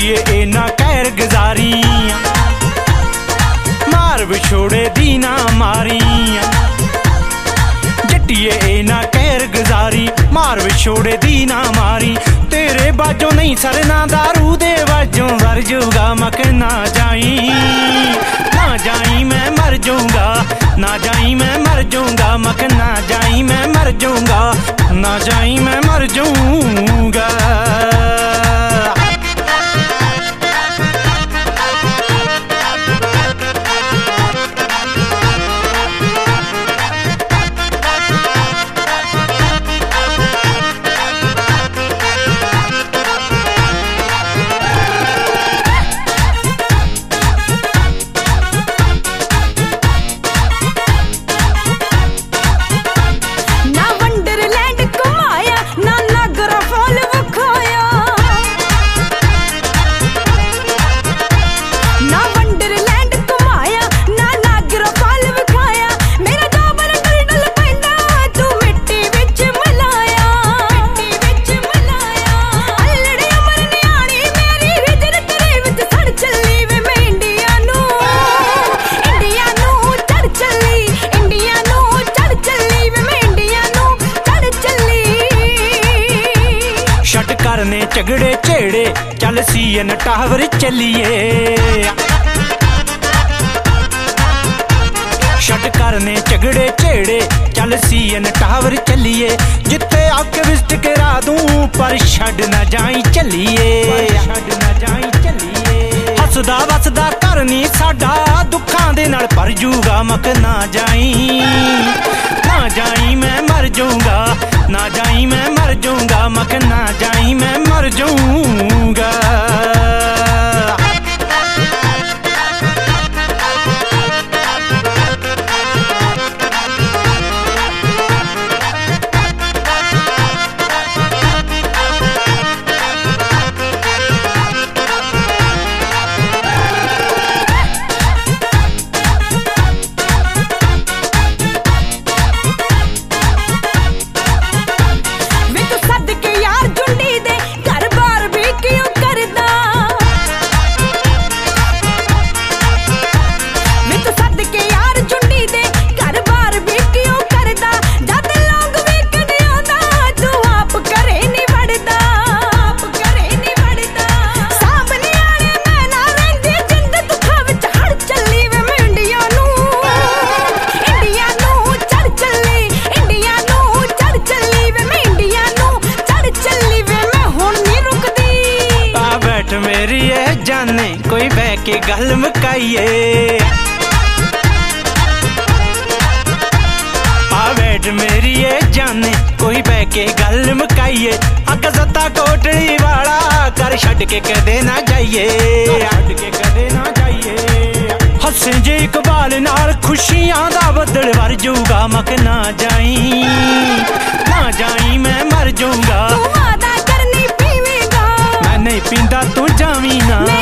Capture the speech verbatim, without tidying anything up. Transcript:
जट्टिए ए ना कैर गुजारी मार विछोड़े दी ना मारी जट्टिए ए ना कैर गुजारी मार विछोड़े दी ना मारी तेरे बाजों नहीं सरना दारू दे बाजों मर जूगा मक ना जाई ना जाई मैं मर जाऊंगा ना जाई मैं मर जाऊंगा मक ना जाई मैं मर जाऊंगा ना जाई मैं मर जाऊंगा। करने झगड़े छेड़े चल सीएन टावर चलिए शट करने झगड़े छेड़े चल सीएन टावर चलिए जिथे एक्टिविस्ट करा दूं पर छड़ ना जाई चलिए छड़ ना जाई चलिए हसदा वसदा घर नी साडा दुखां दे नाल भर जूगा मक ना जाई ना जाई मैं मर जाऊंगा ना जाई मैं मर जाऊंगा मक ना जाई मैं मर जाऊंगा। मेरी ये जाने कोई बह के गल मुकाइए आ बैठ मेरी ये जाने कोई बह के गल मुकाइए अग सत्ता कोटली वाला कर छड़ के कदे ना जाइए छड़ के कदे ना जाइए हसे जे इकबाल नाल खुशियां दा बदल वर जूगा मक ना जाई ना जाई मैं मर जाऊंगा नहीं पींदा तू जावी ना।